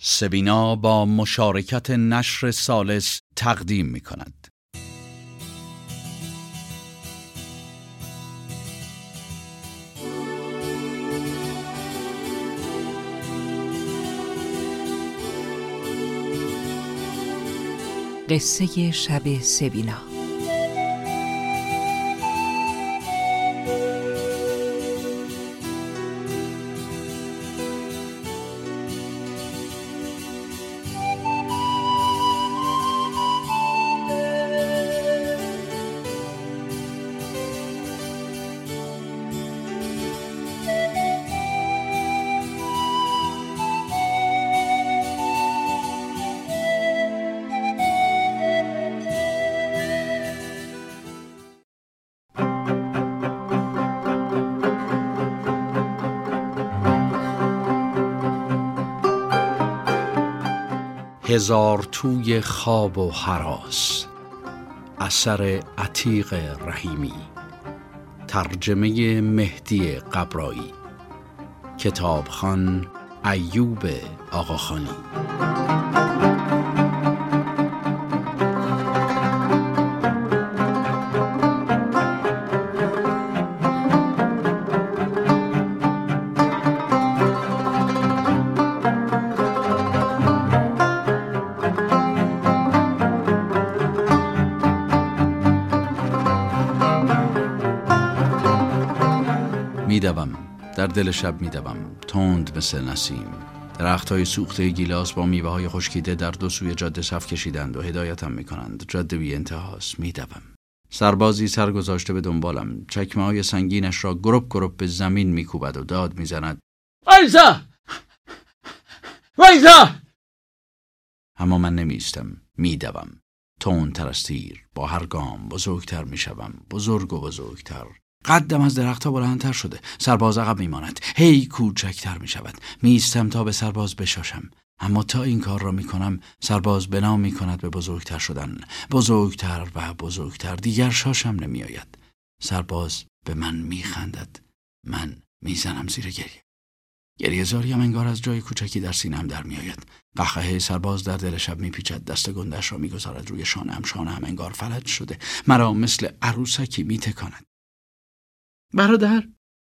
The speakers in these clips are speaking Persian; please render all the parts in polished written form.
سبینا با مشارکت نشر ثالث تقدیم می کند. قصه شب سبینا. هزار توی خواب و هراس، اثر عتیق رحیمی، ترجمه مهدی قبرایی، کتابخوان ایوب آقاخانی. میدوم، در دل شب میدوم، تند مثل نسیم. درخت‌های سوخته گیلاس با میوه‌های خشکیده در دو سوی جاده صف کشیدند و هدایتم می‌کنند. جاده بی انتهاست. میدوم. سربازی سرگذاشته به دنبالم، چکمه‌های سنگینش را گرب گرب به زمین می‌کوبد و داد می‌زند: وایسا! وایسا! اما من نمی‌ایستم. میدوم. تندتر از تیر، با هر گام بزرگتر می‌شوم، بزرگ و بزرگتر. قدم از درخت‌ها بلندتر شده. سرباز عقب میماند، هی کوچکتر میشود. میستم تا به سرباز بشاشم، اما تا این کار را میکنم سرباز بنا میکند به بزرگتر شدن، بزرگتر و بزرگتر. دیگر شاشم نمیآید. سرباز به من میخندد، من میزنم زیر گریه زاریم انگار از جای کوچکی در سینه‌ام در میآید. قهقهه سرباز در دل شب میپیچد، دست گندش را میگذارد روی شانه‌ام انگار فلج شده، مرا مثل عروسکی میتکاند. برادر.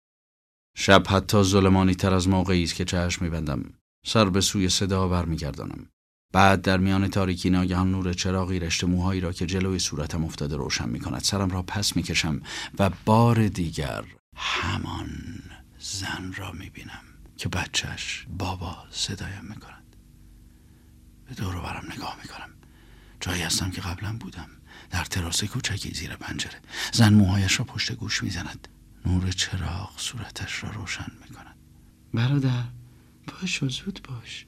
شب حتی ظلمانی تر از موقعی است که چشم میبندم، سر به سوی صدا برمیگردانم. بعد در میان تاریکی ناگهان نور چراغی رشته موهایی را که جلوی صورتم افتاده روشن میکند. سرم را پس میکشم و بار دیگر همان زن را میبینم که بچهش بابا صدایم میکند. به دور و برم نگاه میکنم. جایی هستم که قبلا بودم، در تراس کوچکی زیر پنجره. زن موهایش را پشت گوش میزند. نور چراغ صورتش را روشن میکند. برادر، باش و زود باش.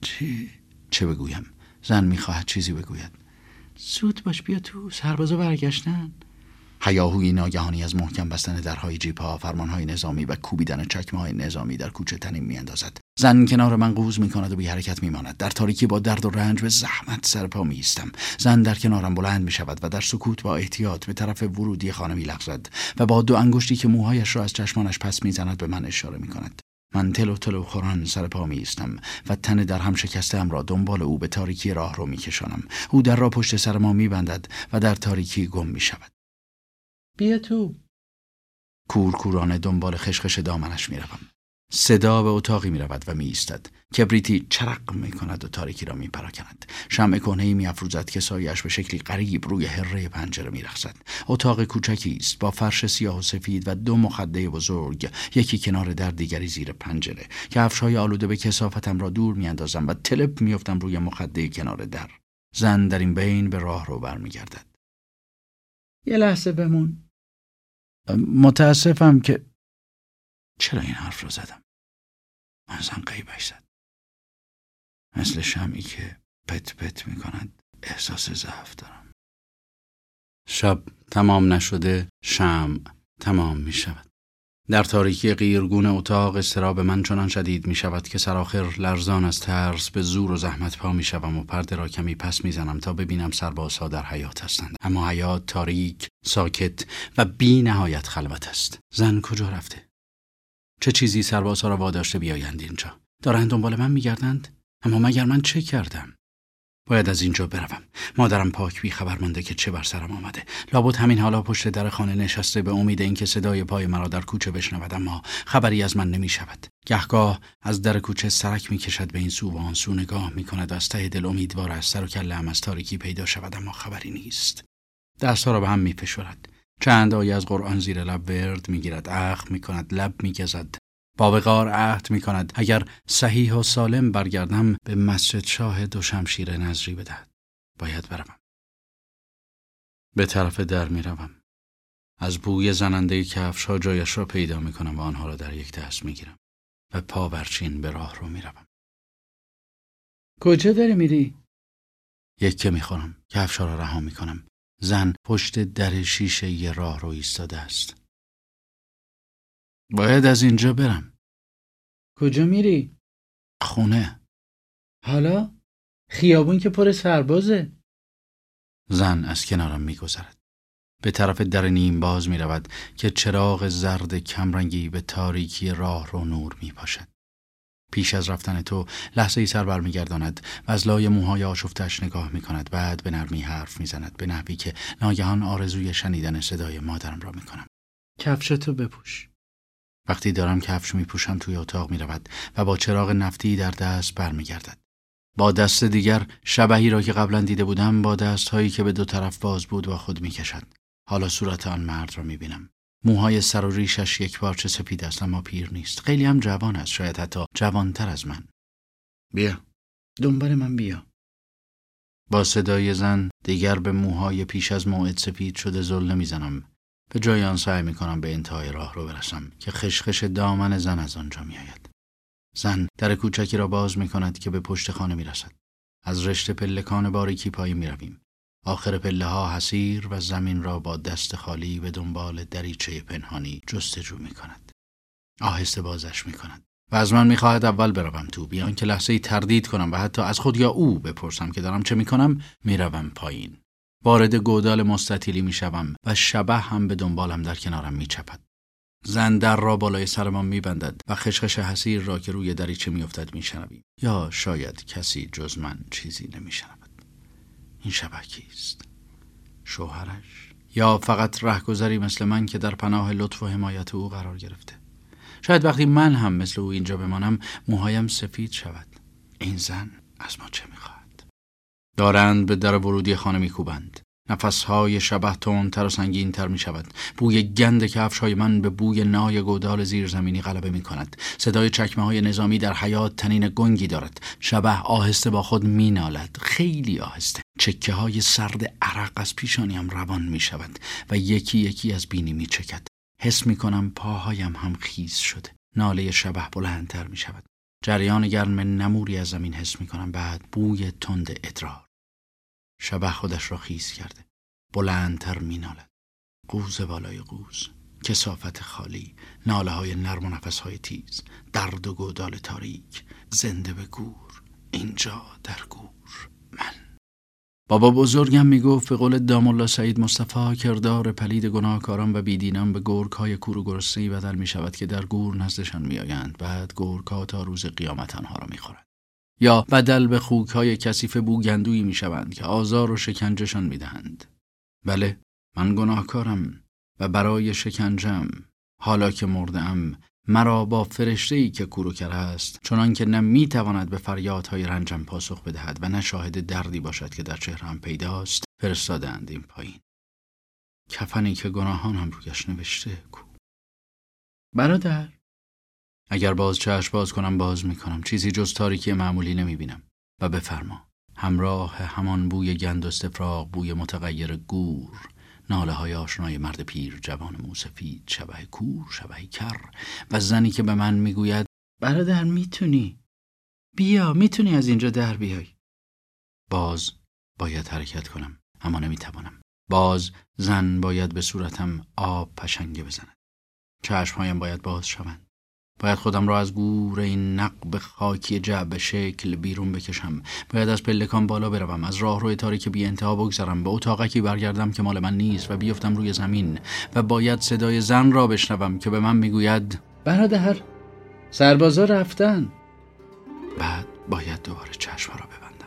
چه بگویم؟ زن میخواهد چیزی بگوید. زود باش، بیا تو، سربازا برگشتن. هیاهوی ناگهانی از محکم بستن درهای جیب‌ها، فرمانهای نظامی و کوبیدن چکمه‌های نظامی در کوچه تنین میاندازد. زن کنار من قوز میکند و بی حرکت میماند. در تاریکی با درد و رنج به زحمت سرپا میایستم. زن در کنارم بلند میشود و در سکوت با احتیاط به طرف ورودی خانه میلغزد و با دو انگشتی که موهایش را از چشمانش پس میزند به من اشاره میکند. من تلو خوران سرپا میایستم و تن در هم شکسته‌ام را دنبال او به تاریکی راه رو میکشانم. او در را پشت سر ما میبندد و در تاریکی گم میشود. بیا تو. کورکورانه دنبال خشخش دامنش میروم. صدا به اتاقی میرود و میایستد. کبریتی چرق میکند و تاریکی را میپراکند. شمع کهنه‌ای میافروزد که سایه‌اش به شکلی غریب روی حره پنجره میرقصد. اتاق کوچکی است با فرش سیاه و سفید و دو مخده بزرگ، یکی کنار در، دیگری زیر پنجره. کفش‌های آلوده به کثافتم را دور میاندازم و تلپ میافتم روی مخده کنار در. زن در این بین به راه رو برمیگردد. یه لحظه بمون. متاسفم که... چرا این حرف رو زدم؟ من زن غیبش زد. مثل شمعی که پت پت می کند احساس ضعف دارم. شب تمام نشده، شمع تمام می شود. در تاریکی قیرگون اتاق اضطراب من چنان شدید می شود که سرآخر لرزان از ترس به زور و زحمت پا می شوم و پرده را کمی پس می زنم تا ببینم سربازها در حیاط هستند. اما حیاط تاریک، ساکت و بی نهایت خلوت است. زن کجا رفته؟ چه چیزی سربازها را واداشته بیایند اینجا؟ دارند دنبال من می گردند؟ اما مگر من چه کردم؟ باید از اینجا بروم. مادرم پاک بی خبر مانده که چه بر سرم آمده. لابد همین حالا پشت در خانه نشسته به امید اینکه صدای پای مرا در کوچه بشنود، اما خبری از من نمی شود. گهگاه از در کوچه سرک می کشد به این سو و آن سو نگاه می کند. از ته دل امیدوار از سر و کله‌ام از تاریکی پیدا شود، اما خبری نیست. دستها را به هم می فشارد. چند آیه از قرآن زیر لب ورد می گیرد، اخم می کند، لب می گزد. با وقار عهد می کند اگر صحیح و سالم برگردم به مسجد شاه دو شمشیر نظری بدهد. باید بروم. به طرف در می روم. از بوی زننده کفش‌ها جایش را پیدا می کنم و آنها را در یک دست می گیرم و پا برچین به راه رو می روم. کجا داری میری؟ یکه می خورم. کفش‌ها را رها می کنم. زن پشت در شیشه ی راه رو ایستاده است. باید از اینجا برم. کجا میری؟ خونه. حالا؟ خیابون که پر سربازه. زن از کنارم میگذرد. به طرف در نیم باز می رود که چراغ زرد کمرنگی به تاریکی راه رو نور می پاشد. پیش از رفتن تو لحظه ای سر بر می گرداند و از لای موهای آشفتش نگاه می کند. بعد به نرمی حرف می زند، به نحوی که ناگهان آرزوی شنیدن صدای مادرم را می کنم. کفشتو بپوش. وقتی دارم کفش می پوشم توی اتاق می رود و با چراغ نفتی در دست بر می گردد. با دست دیگر شبحی را که قبلا دیده بودم با دستهایی که به دو طرف باز بود و خود می کشد. حالا صورت آن مرد را می بینم. موهای سر و ریشش یک پارچه سپید است، اما پیر نیست. خیلی هم جوان است، شاید حتی جوانتر از من. بیا، دنبال من بیا. با صدای زن دیگر به موهای پیش از موعد سپید شده زل نمیزنم. به جای آن سعی می کنم به انتهای راه رو برسم که خشخش دامن زن از آنجا می آید. زن در کوچکی را باز می کند که به پشت خانه می رسد. از رشته پلکان باریکی پایین می رویم. آخر پله ها حسیر و زمین را با دست خالی به دنبال دریچه پنهانی جستجو می کند. آهسته بازش می کند و از من می خواهد اول بروم تو، بیان که لحظه‌ای تردید کنم و حتی از خود یا او بپرسم که دارم چه می کنم. می روم پایین. وارد گودال مستطیلی می شوم و شبح هم به دنبالم در کنارم می چپد. زن در را بالای سرمان می بندد و خشخش حسیر را که روی دریچه می افتد می شنویم. یا شاید کسی جز من چیزی نمی شنود. این شبح کیست؟ شوهرش؟ یا فقط رهگذری مثل من که در پناه لطف و حمایت او قرار گرفته؟ شاید وقتی من هم مثل او اینجا بمانم موهایم سفید شود. این زن از ما چه می‌خواهد؟ دارند به در ورودی خانه می‌کوبند. نفس‌های شبح تندتر و سنگین‌تر می‌شود. بوی گند کفش‌های من به بوی نای گودال زیرزمینی غلبه می‌کند. صدای چکمه‌های نظامی در حیاط تنین گنگی دارد. شبح آهسته با خود می‌نالد، خیلی آهسته. چکه‌های سرد عرق از پیشانیم روان می‌شود و یکی یکی از بینی می‌چکد. حس می‌کنم پاهایم هم خیس شده. ناله شبح بلندتر می‌شود. جریان گرم نموری از زمین حس می‌کنم، بعد بوی تند ادرار. شبح خودش را خیس کرده. بلندتر می‌نالد. قوز بالای قوز، کثافت خالی، ناله‌های نرم و نفس‌های تیز، درد و گودال تاریک، زنده به گور، اینجا در گور من. بابا بزرگم میگفت به قول دامالله سعید مصطفی کردار پلید گناهکاران و بیدینان به گرگ‌های کور و گرسنه‌ای بدل می‌شود که در گور نزدشان می‌آیند، بعد گرگ‌ها تا روز قیامت آنها را می‌خورند. یا بدل به خوک‌های کثیف بوگندویی می‌شوند که آزار و شکنجهشان می‌دهند. بله، من گناهکارم و برای شکنجم حالا که مرده‌ام مرا با فرشته‌ای که کور و کر است، چنان که نه می‌تواند به فریادهای رنجم پاسخ بدهد و نه شاهد دردی باشد که در چهره‌ام پیداست، فرستادند این پایین. کفنی که گناهانم رویش نوشته کو. برادر، اگر باز چشم باز کنم باز می‌کنم، چیزی جز تاریکی معمولی نمی‌بینم. و بفرما، همراه همان بوی گند و استفراغ، بوی متغیر گور، ناله‌های آشنای مرد پیر جوان موسفید، شبح کور، شبح کر و زنی که به من میگوید برادر میتونی از اینجا در بیای. باز باید حرکت کنم، اما نمیتوانم. باز زن باید به صورتم آب پشنگه بزند. چشمهایم باید باز شوند. باید خودم را از گور این نقب خاکی جعبه شکل بیرون بکشم. باید از پلکان بالا بروم، از راهروی تاریک بی انتها بگذرم، به اتاقکی برگردم که مال من نیست و بیفتم روی زمین و باید صدای زن را بشنوم که به من میگوید برادر، سربازا رفتن. بعد باید دوباره چشم‌ها را ببندم.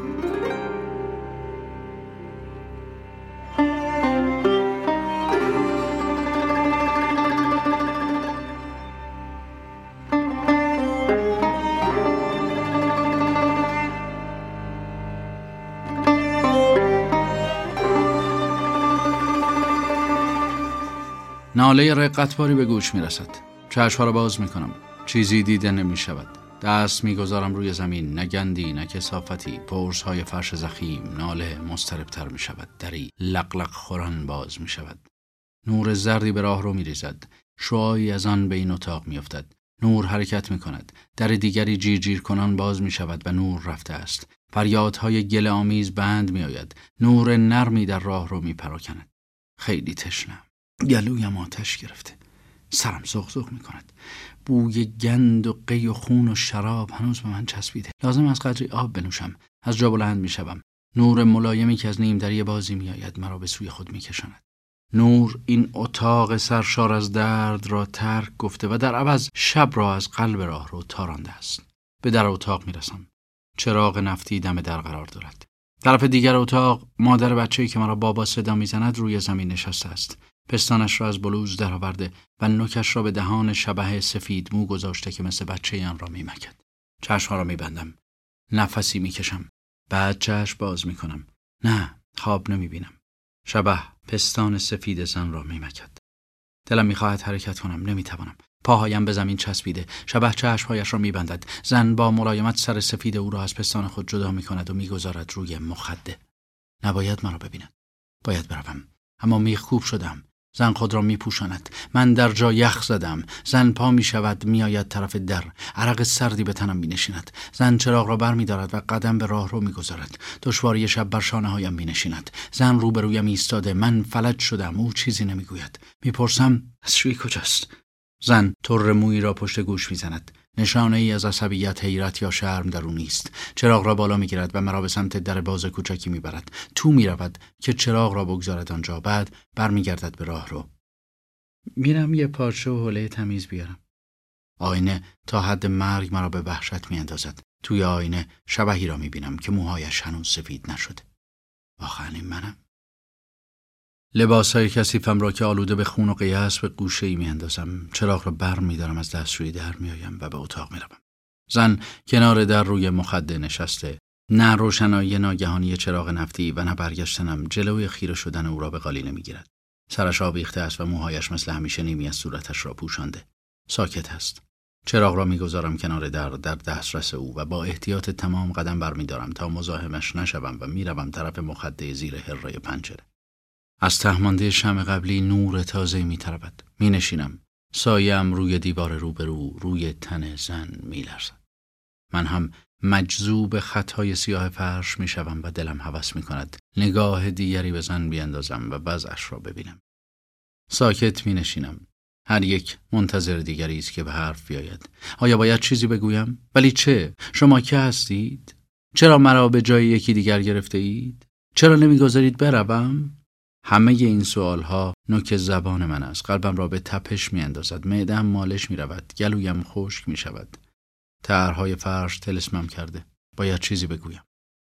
ناله رقتباری به گوش می رسد. چشم‌ها را باز می کنم. چیزی دیده نمی شود. دست می گذارم روی زمین. نه گندی نه کثافتی. پرس‌های فرش زخیم. ناله مضطرب‌تر می شود. دری لقلق خوران باز می شود. نور زردی به راه رو می ریزد. شعاعی از آن به این اتاق می افتد. نور حرکت می کند. در دیگری جیر کنان باز می شود و نور رفته است. فریادهای گله آمیز بند می آید. نور نرمی در راه رو می پراکند. خیلی تشنم. گلویم آتش گرفته. سرم زغزغ می کند. بوی گند و قی و خون و شراب هنوز به من چسبیده. لازم است قدری آب بنوشم. از جا بلند می شوم. نور ملایمی که از نیم دری بازی می آید مرا به سوی خود می کشاند. نور این اتاق سرشار از درد را ترک گفته و در عوض شب را از قلب راه رو تارانده است. به در اتاق می رسم. چراغ نفتی دم در قرار دارد. طرف دیگر اتاق مادر بچه‌ای که مرا بابا صدا می‌زند روی زمین نشسته است. پستانش را از بلوز درآورده و نوکش را به دهان شبح سفید مو گذاشته که مثل بچه آن را می‌مکد. چشم‌ها را می‌بندم. نفسی می‌کشم. بعد چشم باز می‌کنم. نه، خواب نمی‌بینم. شبح پستان سفید زن را می‌مکد. دلم می‌خواهد حرکت کنم، نمی‌توانم. پاهایم به زمین چسبیده. شبح چشم‌هایش را می‌بندد. زن با ملایمت سر سفید او را از پستان خود جدا می‌کند و می‌گذارد روی مخده. نباید مرا ببیند. باید بروم. اما میخکوب شدم. زن خود را میپوشاند. من در جا یخ زدم. زن پا میشود میآید طرف در. عرق سردی به تنم مینشیند. زن چراغ را بر می‌دارد و قدم به راه رو میگذارد. دشواری شب بر شانه هایم مینشیند. زن روبرویم ایستاده. من فلج شدم. او چیزی نمیگوید. میپرسم دستشویی کجاست؟ زن طره مویی را پشت گوش میزند. نشانه ای از عصبیت، حیرت یا شرم در او نیست. چراغ را بالا میگیرد و مرا به سمت در باز کوچکی میبرد. تو میرود که چراغ را بگذارد آنجا. بعد برمیگردد به راه رو. میرم یه پارچه و حوله تمیز بیارم. آینه تا حد مرگ مرا به وحشت میاندازد. توی آینه شبحی را میبینم که موهایش هنوز سفید نشده. واقعا این منم؟ لباسهای کثیفم را که آلوده به خون و قیه است به گوشه‌ای میاندازم. چراغ را بر می‌دارم، از دستشویی در میآیم و به اتاق میروم. زن کنار در روی مخده نشسته. نه روشنایی ناگهانی چراغ نفتی و نه برگشتنم جلوی خیره شدن او را به قالینه میگیرد. سرش آویخته است و موهایش مثل همیشه نیمی از صورتش را پوشانده. ساکت است. چراغ را میگذارم کنار در دسترس او و با احتیاط تمام قدم برمی‌دارم تا مزاحمش نشوم و میروم طرف مخده زیر حرای پنجره. از تهمانده شمع قبلی نور تازه می‌ترود. می‌نشینم. سایه‌ام روی دیوار روبرو روی تن زن می‌لرزد. من هم مجذوب خطهای سیاه فرش می‌شوم و دلم هوس می‌کند نگاه دیگری به زن بیاندازم و وضعش را ببینم. ساکت می‌نشینم. هر یک منتظر دیگری است که به حرف بیاید. آیا باید چیزی بگویم؟ ولی چه؟ شما که هستید؟ چرا مرا به جای یکی دیگر گرفته اید؟ چرا نمی‌گذارید بروم؟ همه این سوالها نوک زبان من است. قلبم را به تپش میاندازد. معده‌ام مالش میرود. گلویم خشک میشود. طرحهای فرش طلسمم کرده. باید چیزی بگویم.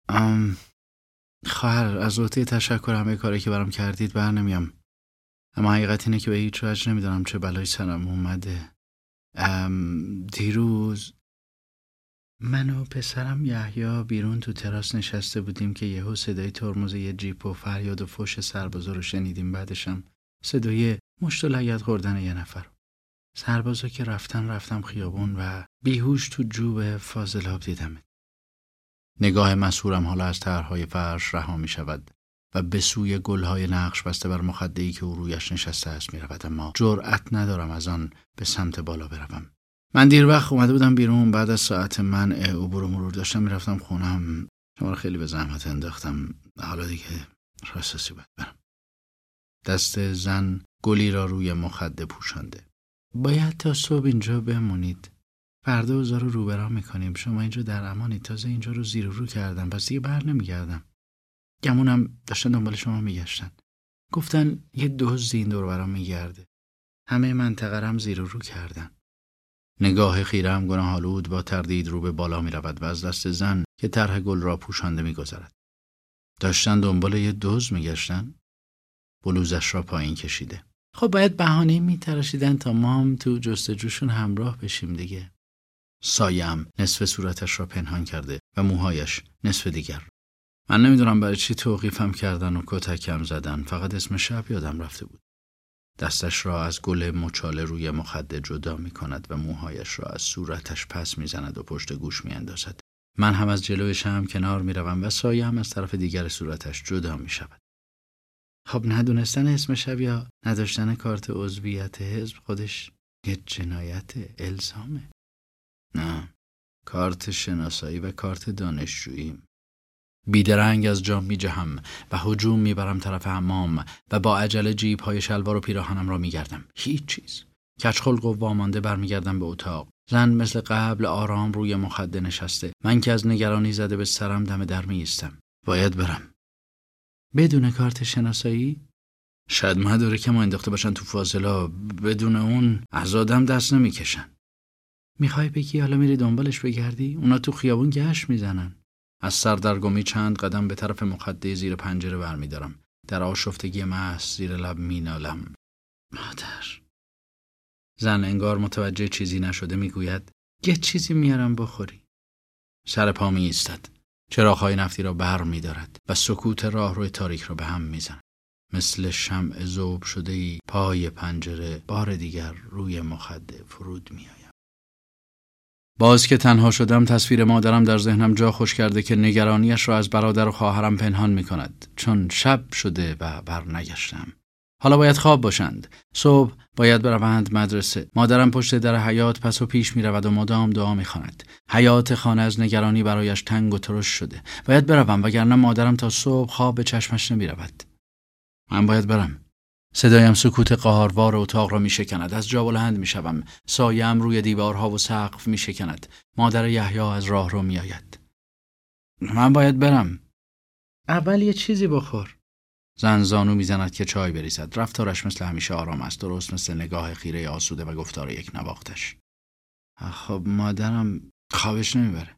خواهر، از عهده تشکر همه کاری که برام کردید بر نمیام. اما حقیقت اینه که به هیچ وجه نمیدونم چه بلایی سرم اومده. دیروز من و پسرم یحیی بیرون تو تراس نشسته بودیم که یهو صدای ترمز یه جیپ و فریاد و فوش سربازا رو شنیدیم. بعدشم صدای مشت و لگد خوردن یه نفر. سربازا که رفتم خیابون و بیهوش تو جوب فاضلاب دیدم. نگاه مسحورم حالا از طرحهای فرش رها می شود و به سوی گلهای نقش بسته بر مخده‌ای که او رویش نشسته است می رود، اما جرأت ندارم از آن به سمت بالا بروم. من دیر وقت اومده بودم بیرون. بعد از ساعت منع عبور و مرور داشتم میرفتم خونم. شما رو خیلی به زحمت انداختم. حالا دیگه راستی باید برم. دست زن گلی را روی مخده پوشانده. باید تا صبح اینجا بمونید. فردا اوضاع رو روبرا میکنیم. شما اینجا در امانید. تازه اینجا رو زیر و رو کردم، پس دیگه بر نمیگردم. گمونم داشتن دنبال شما میگشتن. گفتن یه دزد این دور برام میگرده. همه منطقه رم زیر و رو کردن. نگاه خیره‌ام گناه‌آلود با تردید رو به بالا می رود و از دست زن که طرح گل را پوشانده می گذرد. داشتن دنبال یه دزد می گشتن؟ بلوزش را پایین کشیده. خب باید بهانه‌ای می‌تراشیدن تا ما هم تو جستجوشون همراه بشیم دیگه. سایه‌ام نصف صورتش را پنهان کرده و موهایش نصف دیگر. من نمیدونم برای چی توقیفم کردن و کتکم زدن، فقط اسم شب یادم رفته بود. دستش را از گل مچاله روی مخده جدا می کند و موهایش را از صورتش پس می زند و پشت گوش می اندازد. من هم از جلوی شم کنار می روم و سایه هم از طرف دیگر صورتش جدا می شود. خب ندونستن اسم شب یا نداشتن کارت عضویت حزب خودش یه جنایت الزامه. نه، کارت شناسایی و کارت دانشجوییم. بیدرنگ از جام می جهم و هجوم می برم طرف حمام و با عجله جیب‌های شلوار و پیراهنم را می گردم. هیچ چیز. کچخلق و وامانده برمیگردم به اتاق. زن مثل قبل آرام روی مخده نشسته. من که از نگرانی زده به سرم دم در می ایستم. باید برم. بدون کارت شناسایی؟ شاید مدارکم انداخته باشن تو فاضلا، بدون اون از آدم دست نمی کشن. میخوای بگی حالا میری دنبالش بگردی؟ اونا تو خیابون گشت میزنن. از سردرگمی چند قدم به طرف مخده زیر پنجره برمیدارم. در آشفتگی محض زیر لب مینالم. مادر. زن انگار متوجه چیزی نشده میگوید یه چیزی میارم بخوری. سر پا می ایستد. چراغ‌های نفتی را بر می دارد و سکوت راهروی تاریک را به هم می زند. مثل شمع ذوب شده‌ای پای پنجره بار دیگر روی مخده فرود می آید. باز که تنها شدم تصویر مادرم در ذهنم جا خوش کرده که نگرانیش را از برادر و خواهرم پنهان می کند، چون شب شده و برنگشتم. حالا باید خواب باشند. صبح باید بروند مدرسه. مادرم پشت در حیاط پس و پیش می رود و مدام دعا می خواند. حیاط خانه از نگرانی برایش تنگ و ترش شده. باید بروم وگرنه مادرم تا صبح خواب به چشمش نمی رود. من باید برم. صدایم سکوت قهاروار اتاق را می شکند. از جا بلند می شوم. سایه‌ام روی دیوارها و سقف می شکند. مادر یحیی از راه رو می آید. من باید برم. اول یه چیزی بخور. زن زانو میزند که چای بریزد. رفتارش مثل همیشه آرام است، درست مثل نگاه خیره آسوده و گفتار یک نواختش. خب مادرم خوابش نمیبره.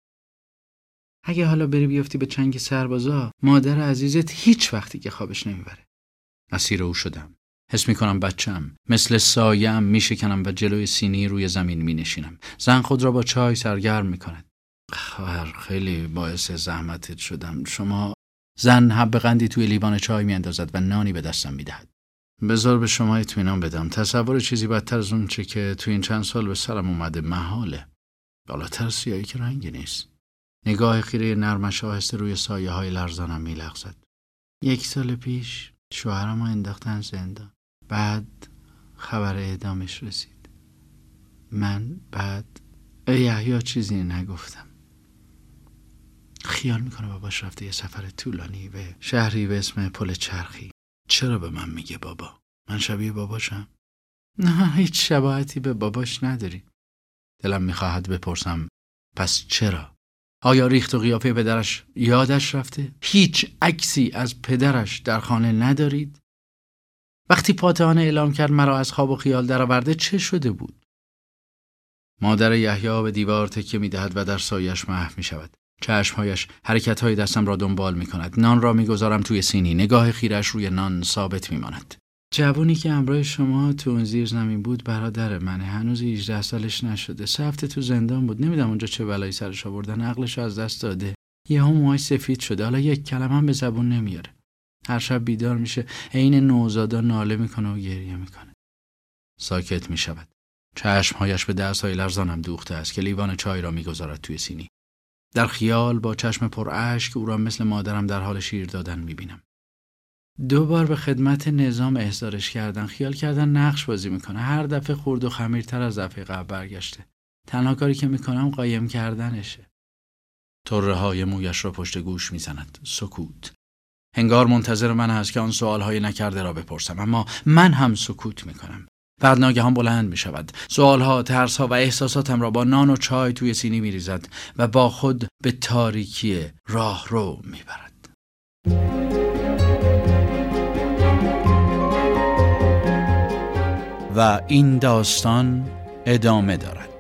اگه حالا بری بیفتی به چنگ سربازا، مادر عزیزت هیچ وقتی که خوابش نمیبره. اسیر او شدم. حس میکنم بچه‌ام. مثل سایه‌ام میشکنم و جلوی سینی روی زمین مینشینم. زن خود را با چای سرگرم میکند. خواهر خیلی باعث زحمتت شدم. شما زن حب قندی توی لیوان چای میاندازد و نانی به دستم میدهد. بذار به شما اطمینان بدم. تصور چیزی بدتر از اون چه که توی این چند سال به سرم اومده محاله. بالاتر سیاهی که رنگی نیست. نگاه خیره نرمش آهسته روی سایه‌های لرزانم میلغزد. 1 سال پیش شوهرم رو انداختن زندان. بعد خبر اعدامش رسید. من بعد یحیی چیزی نگفتم. خیال میکنه باباش رفته یه سفر طولانی به شهری به اسم پل چرخی. چرا به من میگه بابا؟ من شبیه باباشم؟ نه، هیچ شباهتی به باباش نداری. دلم میخواهد بپرسم پس چرا؟ آیا ریخت و قیافه پدرش یادش رفته؟ هیچ عکسی از پدرش در خانه ندارید؟ وقتی پاتهانه اعلام کرد مرا از خواب و خیال درآورده چه شده بود؟ مادر یحیی به دیوار تکیه میدهد و در سایه‌اش محو میشود. چشمهایش حرکت‌های دستم را دنبال می‌کند. نان را می‌گذارم توی سینی. نگاه خیرش روی نان ثابت می‌ماند. جوونی که همراه شما تو اون زیر زمین بود برادر منه. هنوز 18 سالش نشده. 3 هفته تو زندان بود. نمیدونم اونجا چه بلایی سرش آوردن. عقلش از دست داده. یهو موهاش سفید شده. حالا یک کلمه هم به زبون نمیاره. هر شب بیدار میشه، عین نوزادا ناله میکنه و گریه میکنه. ساکت میشود. چشمهایش به دست‌های لرزانم دوخته است که لیوان چای را می‌گذارد توی سینی. در خیال با چشم پر اشک او را مثل مادرم در حال شیر دادن می‌بینم. 2 بار به خدمت نظام احضارش کردن. خیال کردن نقش بازی میکنه. هر دفعه خورد و خمیرتر از دفعه قبل برگشته. تنها کاری که میکنم قایم کردنشه. طره‌های مویش را پشت گوش میزند. سکوت. انگار منتظر من است که آن سوال‌های نکرده را بپرسم، اما من هم سکوت میکنم. بعد ناگهان بلند می شود. سوالها، ترسها و احساساتم را با نان و چای توی سینی می ریزد و با خود به تاریکی راه رو می برد. و این داستان ادامه دارد.